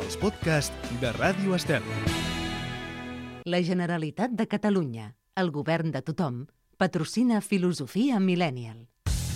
els podcasts de Ràdio Estel. La Generalitat de Catalunya, el govern de tothom, patrocina Filosofia Millennial.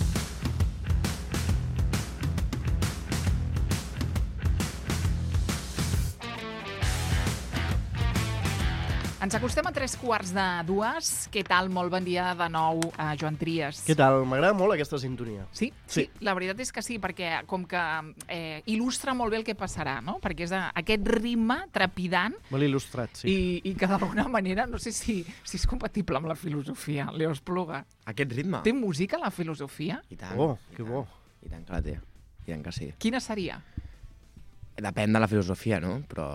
Ens acostem a 3:15. Què tal? Molt bon dia de nou, Joan Trias. Què tal? M'agrada molt aquesta sintonia. Sí, la veritat és que sí, perquè com que il·lustra molt bé el que passarà, no? Perquè és aquest ritme trepidant Molt il·lustrat, sí. i que d'alguna manera, no sé si és compatible amb la filosofia. Leo Espluga. Aquest ritme? Té música, la filosofia? I tant. Oh, que bo. I tant que la té. I tant que sí. Quina seria? Depèn de la filosofia, no? Però...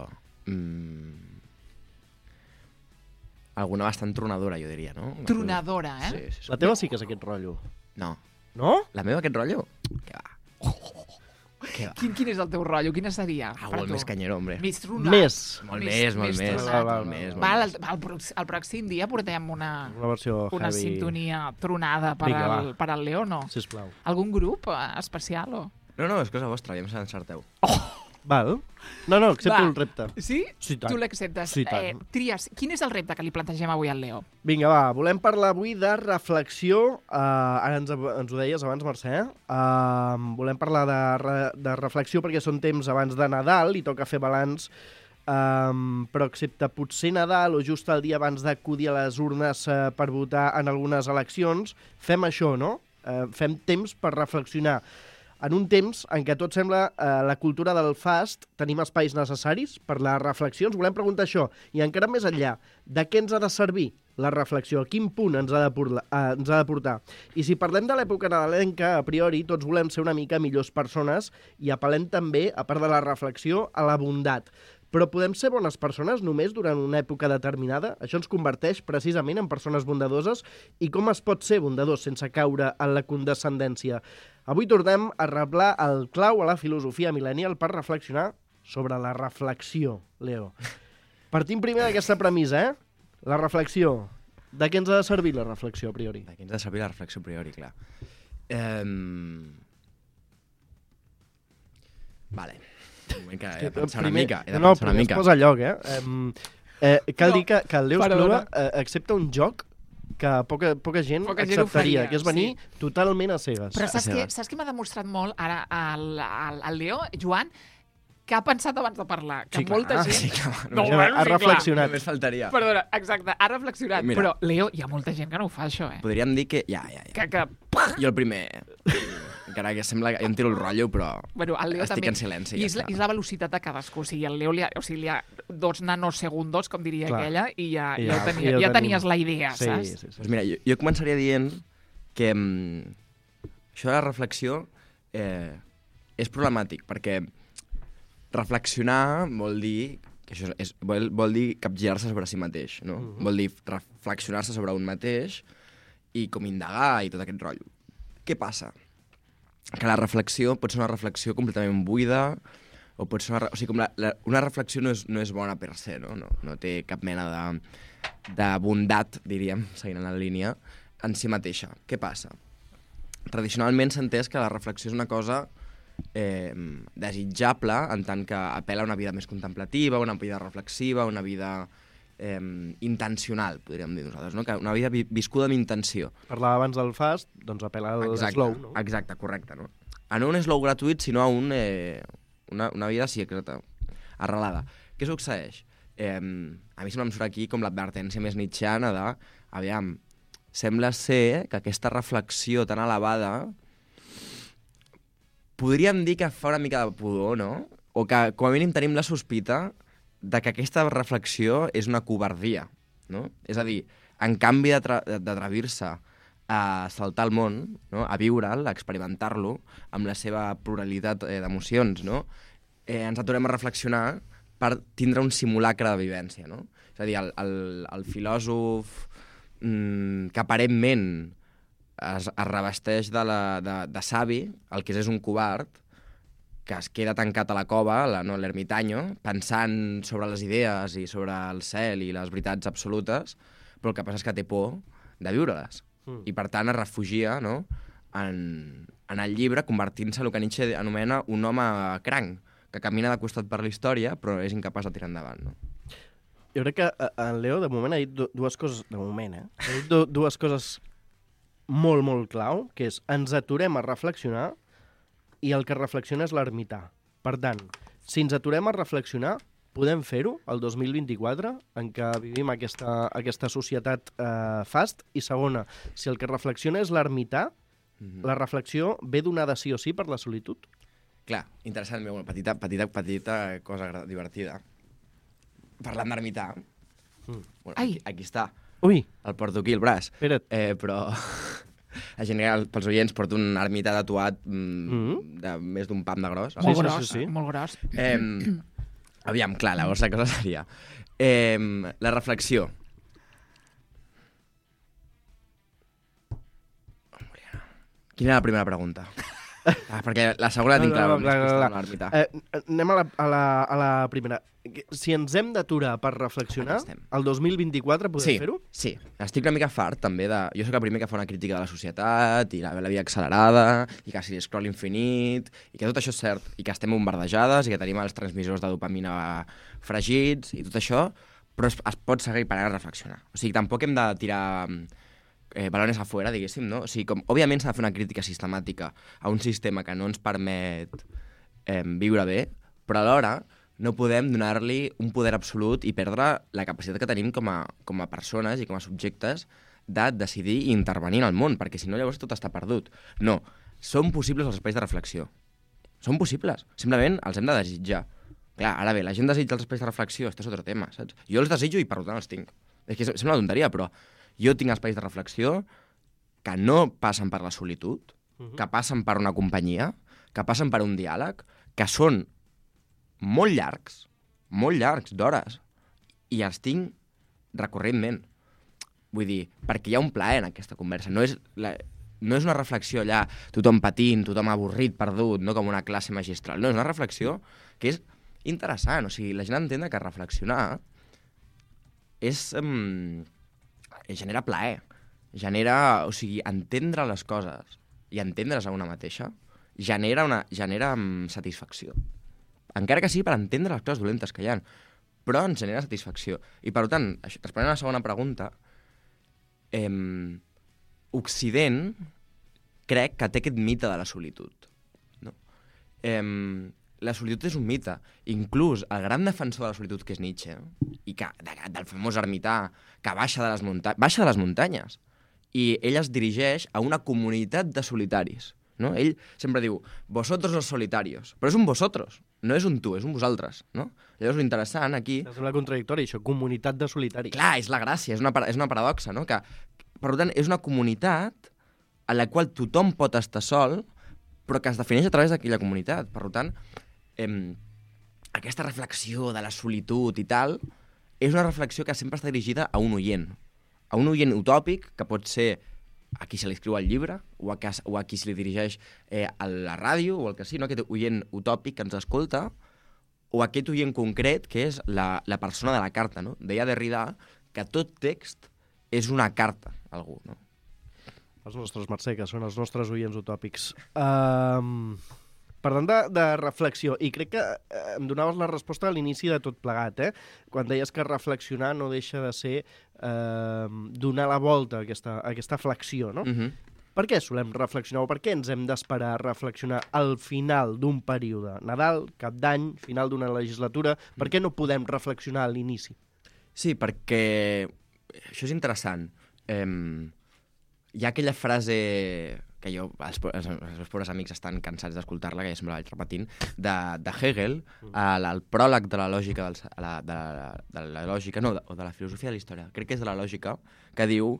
alguna bastant tronadora, jo diria, no? Tronadora, eh? Sí. La teva sí que és aquest rotllo. No. No? La meva, aquest rotllo? Què va? Què va? Quin és el teu rotllo? Quina seria? Molt més canyero, hombre. Més tronat. Més. Molt més. tronat. Val, el pròxim dia portem una versió heavy. sintonia tronada per Vinga, per al Leo, no? Sisplau. Algun grup especial o...? No, és cosa vostra, ja em encerteu. Val? No, accepto Va. el repte. Sí? Sí, tant. Tu l'acceptes. Sí, tant. Trias, quin és el repte que li plantegem avui al Leo? Vinga, va, volem parlar avui de reflexió. Ara ens ho deies abans, Mercè. Volem parlar de reflexió perquè són temps abans de Nadal i toca fer balanç. Però excepte potser Nadal o just el dia abans d'acudir a les urnes per votar en algunes eleccions, fem això, no? Fem temps per reflexionar. En un temps en què tot sembla la cultura del fast, tenim espais necessaris per les reflexions. Volem preguntar això, i encara més enllà, de què ens ha de servir la reflexió? A quin punt ens ha de portar? I si parlem de l'època nadalenca, a priori, tots volem ser una mica millors persones i apel·lem també, a part de la reflexió, a la bondat. Però podem ser bones persones només durant una època determinada? Això ens converteix precisament en persones bondadoses? I com es pot ser bondadós sense caure en la condescendència? Avui tornem a reblar el clau a la filosofia millennial per reflexionar sobre la reflexió, Leo. Partim primer d'aquesta premissa, La reflexió. De què ens ha de servir la reflexió, a priori? De què ens ha de servir la reflexió a priori, clar. Vale. Un moment que he de pensar una mica. Es posa a lloc, Cal dir que el Leo Espluga accepta un joc que poca gent acceptaria, que és venir totalment a cegues. Però saps què m'ha demostrat molt ara el Leo, Joan? Que ha pensat abans de parlar. Que molta gent... Sí, clar. Ha reflexionat. Només faltaria. Perdona, exacte, ha reflexionat. Mira. Però, Leo, hi ha molta gent que no ho fa, això, Podríem dir que... Ja. Que... Jo el primer... Encara que sembla que jo em tiro el rotllo, però el Leo estic també. En silenci. I és la velocitat de cadascú. O sigui, el Leo li ha 2 nanosegundos, com diria aquella, i ja tenies la idea, saps? Sí. Pues mira, jo començaria dient que això de la reflexió és problemàtic, perquè reflexionar vol dir que això vol dir capgirar-se sobre si mateix, no? Vol dir reflexionar-se sobre un mateix i com indagar i tot aquest rotllo. Què passa? Que la reflexió pot ser una reflexió completament buida o pot ser una reflexió no és bona per se, no? No té cap mena de bondat, diríem, seguint en la línia, en si mateixa. Què passa? Tradicionalment s'ha entès que la reflexió és una cosa desitjable en tant que apel·la a una vida més contemplativa, una vida reflexiva, una vida intencional, podríem dir nosaltres, no? Que una vida viscuda amb intenció. Parlava abans del fast, doncs apel·la al slow, no? Exacte, correcte, no? A no un slow gratuït, sinó a una vida, sí, exacta, arrelada. Què succeeix? A mi sembla em surt aquí com l'advertència més nietzscheana de, aviam, sembla ser que aquesta reflexió tan elevada podríem dir que fa una mica de pudor, no? O que, com a mínim, tenim la sospita de que aquesta reflexió és una covardia, no? És a dir, en canvi d'atrevir-se a saltar el món, no? A viure'l, a experimentar-lo, amb la seva pluralitat d'emocions, no? Ens aturem a reflexionar per tindre un simulacre de vivència, no? És a dir, el filòsof que aparentment es revesteix de savi, el que és un covard, que es queda tancat a la cova, l'ermitanyo, pensant sobre les idees i sobre el cel i les veritats absolutes, però el que passa és que té por de viure-les. I per tant es refugia, no?, en el llibre, convertint-se en el que Nietzsche anomena un home cranc, que camina de costat per la història, però és incapaç de tirar endavant, no? Jo crec que en Leo, de moment, ha dit dues coses... De moment, Ha dit dues coses molt, molt clau, que és ens aturem a reflexionar i el que reflexiona és l'ermità. Per tant, si ens aturem a reflexionar, podem fer-ho el 2024, en què vivim aquesta societat fast. I segona, si el que reflexiona és l'ermità, la reflexió ve donada sí o sí per la solitud? Clar, interessant, petita cosa divertida. Parlant d'ermità, bueno, aquí està. Ui! El porto aquí, el braç. Espera't. Però, en general, pels oients, porto un ermità tatuat de més d'un pam de gros. Molt gros, molt gros. Aviam, clar, llavors la cosa seria... la reflexió. Quina era la primera pregunta? Perquè la segona tinc clara. Clar. Anem a la primera. Si ens hem d'aturar per reflexionar, el 2024 podem fer-ho? Sí, estic una mica fart també de... Jo soc el primer que fa una crítica de la societat i la vida accelerada i que si scroll infinit i que tot això és cert i que estem bombardejades i que tenim els transmissors de dopamina fregits i tot això, però es pot seguir parant a reflexionar. O sigui, tampoc hem de tirar balones afuera, diguéssim, no? O sigui, òbviament s'ha de fer una crítica sistemàtica a un sistema que no ens permet viure bé, però alhora no podem donar-li un poder absolut i perdre la capacitat que tenim com a persones i com a subjectes de decidir i intervenir en el món, perquè si no llavors tot està perdut. No, són possibles els espais de reflexió. Són possibles, simplement els hem de desitjar. Clar, ara bé, la gent desitja els espais de reflexió, això és altre tema, saps? Jo els desitjo i per tant els tinc. És que sembla una tonteria, però jo tinc espais de reflexió que no passen per la solitud, que passen per una companyia, que passen per un diàleg, que són molt llargs d'hores, i els tinc recurrentment. Vull dir, perquè hi ha un plaer en aquesta conversa. No és una reflexió allà, tothom patint, tothom avorrit, perdut, no com una classe magistral. No, és una reflexió que és interessant. O sigui, la gent entén que reflexionar genera plaer. O sigui, entendre les coses i entendre's a una mateixa genera satisfacció. Encara que sigui per entendre les coses dolentes que hi ha, però ens genera satisfacció. I, per tant, responent a la segona pregunta, Occident crec que té aquest mite de la solitud. No? La solitud és un mite. Inclús el gran defensor de la solitud, que és Nietzsche, i del famós ermità, que baixa de les muntanyes, i ell es dirigeix a una comunitat de solitaris. No? Ell sempre diu, vosotros los solitarios, però és un vosotros, no és un tu, és un vosaltres, no? Llavors, l'interessant aquí... És una contradictòria, això, comunitat de solitaris. Clar, és la gràcia, és una paradoxa, no? Que, per tant, és una comunitat a la qual tothom pot estar sol, però que es defineix a través d'aquella comunitat. Per tant, aquesta reflexió de la solitud i tal, és una reflexió que sempre està dirigida a un oient utòpic, que pot ser a qui se li escriu el llibre, o a qui se li dirigeix a la ràdio, o el que sigui, no? Aquest oient utòpic que ens escolta, o aquest oient concret, que és la persona de la carta, no? Deia Derrida que tot text és una carta a algú, no? Els nostres, Mercè, que són els nostres oients utòpics. Parlant de reflexió, i crec que em donaves la resposta a l'inici de tot plegat, quan deies que reflexionar no deixa de ser donar la volta a aquesta flexió, no? Per què solem reflexionar o per què ens hem d'esperar a reflexionar al final d'un període? Nadal, Cap d'Any, final d'una legislatura, per què no podem reflexionar a l'inici? Sí, perquè això és interessant. Hi ha aquella frase que els meus pobres amics estan cansats d'escoltar-la, que ja sempre la vaig repetint, de Hegel, al pròleg de la lògica, de la lògica, no, o de la filosofia de la història, crec que és de la lògica, que diu...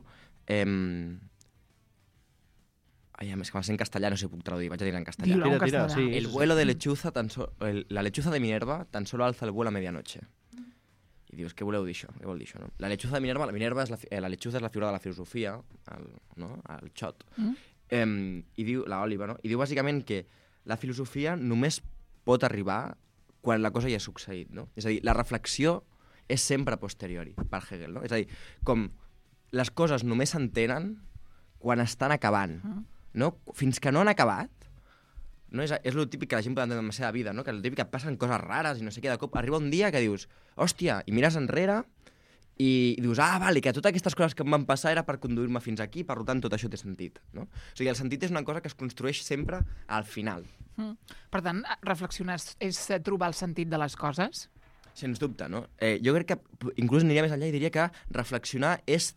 és que va ser en castellà, no sé si puc traduir, vaig a dir en castellà. Tira, sí. El vuelo de lechuza, la lechuza de Minerva tan solo alza el vuelo a medianoche. I dius, què voleu dir això? Què vol dir això, no? La lechuza de Minerva, la lechuza és la figura de la filosofia, el xot, i diu, l'òliba, no? I diu bàsicament que la filosofia només pot arribar quan la cosa ja ha succeït, no? És a dir, la reflexió és sempre a posteriori, per Hegel, no? És a dir, com les coses només s'entenen quan estan acabant, no? Fins que no han acabat, no? És el típic que la gent pot entendre en la seva vida, no? Que el típic que et passen coses rares i no sé què, de cop arriba un dia que dius, hòstia, i mires enrere i dius, vale, que totes aquestes coses que em van passar era per conduir-me fins aquí, per tant tot això té sentit, no? O sigui, el sentit és una cosa que es construeix sempre al final. Per tant, reflexionar és trobar el sentit de les coses? Sens dubte, no? Jo crec que inclús aniria més enllà i diria que reflexionar és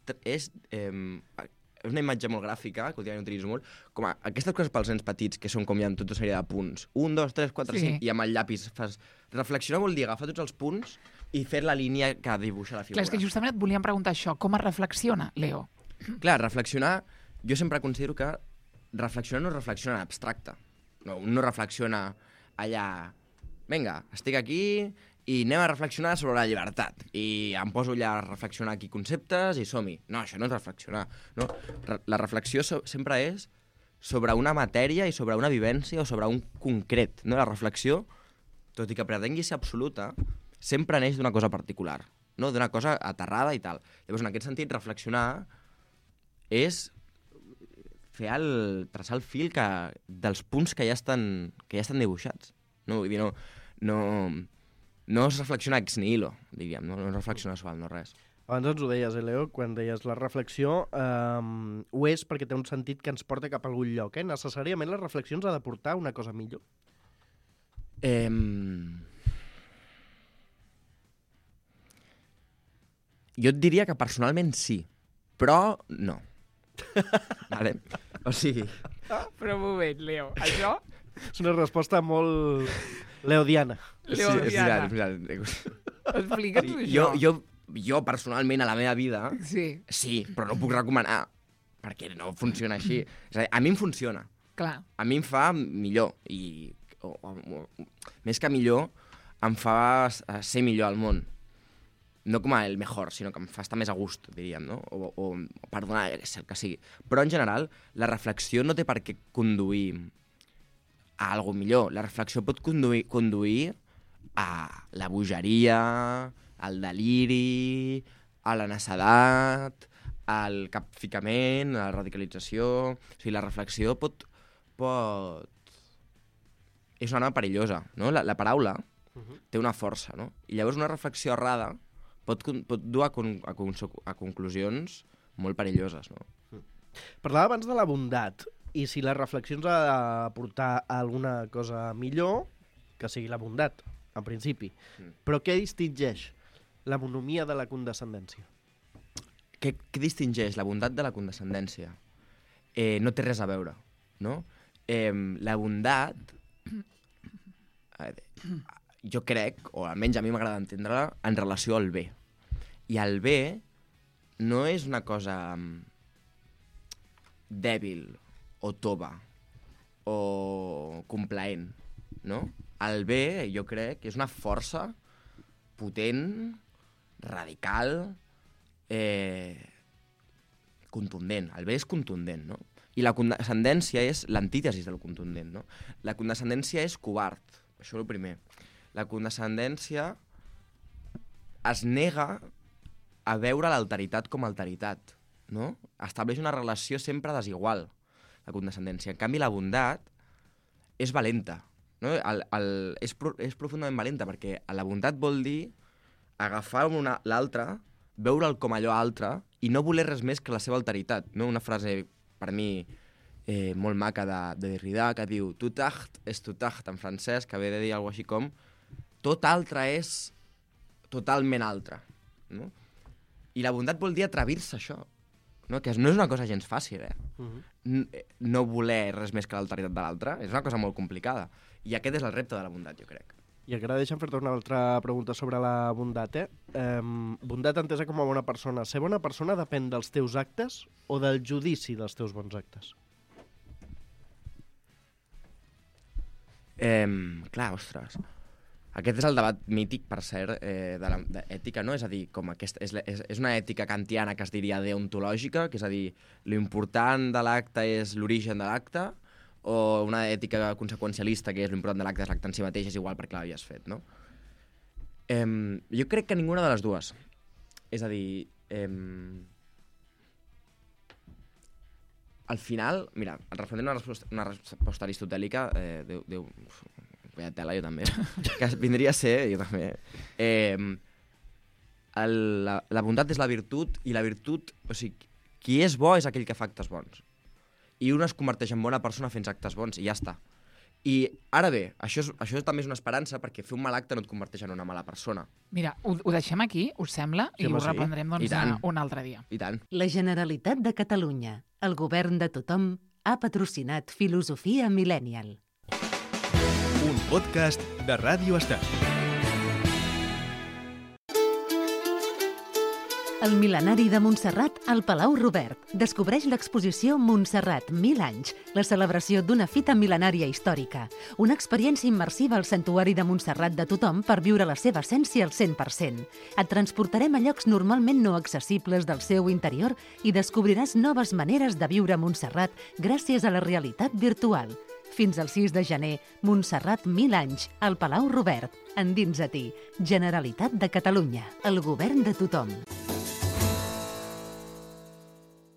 una imatge molt gràfica, que últimament utilitzo molt, com aquestes coses pels nens petits, que són com hi ha tota una sèrie de punts. 1, 2, 3, 4, 5, i amb el llapis fas... Reflexionar vol dir agafar tots els punts i fer la línia que dibuixa la figura. Clar, és que justament et volíem preguntar això. Com es reflexiona, Leo? Clar, reflexionar... Jo sempre considero que reflexionar no reflexiona en abstracte. No reflexiona allà... Vinga, estic aquí i anem a reflexionar sobre la llibertat. I em poso allà a reflexionar aquí conceptes i som-hi. No, això no és reflexionar. No? La reflexió sempre és sobre una matèria i sobre una vivència o sobre un concret. No? La reflexió, tot i que pretengui ser absoluta, sempre neix d'una cosa particular, no? D'una cosa aterrada i tal. Llavors, en aquest sentit, reflexionar és traçar el fil dels punts que ja estan dibuixats. No? Vull dir, no és reflexionar ex nihilo, diríem, no és reflexionar suau, no res. Abans ens ho deies, Leo, quan deies la reflexió ho és perquè té un sentit que ens porta cap a algun lloc. Necessàriament les reflexions ha de portar una cosa millor. Jo et diria que personalment sí, però no. Vale? O sigui... Però un moment, Leo, això... És una resposta molt leodiana. Leodiana. Explica'ns això. Jo personalment, a la meva vida, sí, però no puc recomanar, perquè no funciona així. És a dir, a mi em funciona. Clar. A mi em fa millor, i més que millor, em fa ser millor al món. No com el mejor, sinó que em fa estar més a gust, diríem, no? O perdonar, és el que sigui. Però, en general, la reflexió no té per què conduir a alguna millor. La reflexió pot conduir a la bogeria, al deliri, a la necessitat, al capficament, a la radicalització... O sigui, la reflexió pot... És una arma perillosa, no? La paraula té una força, no? I llavors una reflexió errada pot dur a conclusions molt perilloses, no? Parlava abans de la bondat, i si les reflexions ha de portar a alguna cosa millor, que sigui la bondat, en principi. Però què distingeix la monomia de la condescendència? Què distingeix la bondat de la condescendència? No té res a veure, no? La bondat, jo crec, o almenys a mi m'agrada entendre-la, en relació al bé. I el bé no és una cosa dèbil o tova o complaent, no? El bé, jo crec, és una força potent, radical, contundent. El bé és contundent, no? I la condescendència és l'antítesis del contundent, no? La condescendència és covard, això és el primer. La condescendència es nega a veure l'alteritat com a alteritat, no? Estableix una relació sempre desigual, la condescendència. En canvi, la bondat és valenta, no? És profundament valenta, perquè la bondat vol dir agafar l'altre, veure'l com allò altre, i no voler res més que la seva alteritat, no? Una frase, per mi, molt maca de Derrida, que diu «Tout acte és tout acte», en francès, que ve de dir alguna cosa així com «tot altre és totalment altre», no? I la bondat vol dir atrevir-se a això, no? Que no és una cosa gens fàcil, no voler res més que l'alteritat de l'altre, és una cosa molt complicada. I aquest és el repte de la bondat, jo crec. I encara deixa'm fer-te una altra pregunta sobre la bondat, bondat entesa com a bona persona. Ser bona persona depèn dels teus actes o del judici dels teus bons actes? Clar, ostres... Aquest és el debat mític, per cert, d'ètica, no? És a dir, com és una ètica kantiana que es diria deontològica, que és a dir, l'important de l'acte és l'origen de l'acte, o una ètica conseqüencialista, que és l'important de l'acte és l'acte en si mateix, és igual perquè l'havies fet, no? Jo crec que ninguna de les dues. És a dir, al final, mira, referent a una resposta aristotèlica, Déu, veia tela jo també, que vindria a ser, jo també, la bondat és la virtut, i la virtut, o sigui, qui és bo és aquell que fa actes bons. I un es converteix en bona persona fent actes bons, i ja està. I ara bé, això també és una esperança, perquè fer un mal acte no et converteix en una mala persona. Mira, ho deixem aquí, us sembla? I ho reprendrem un altre dia. I tant. La Generalitat de Catalunya, el govern de tothom, ha patrocinat Filosofia Millennial. Un podcast de Ràdio Estel. El mil·lenari de Montserrat al Palau Robert descobreix l'exposició Montserrat 1000 anys, la celebració d'una fita mil·lenària històrica, una experiència immersiva al santuari de Montserrat de tothom per viure la seva essència al 100%. Et transportarem a llocs normalment no accessibles del seu interior i descobriràs noves maneres de viure Montserrat gràcies a la realitat virtual. Fins al 6 de gener, Montserrat 1000 anys, al Palau Robert. Endins a ti, Generalitat de Catalunya, el govern de tothom.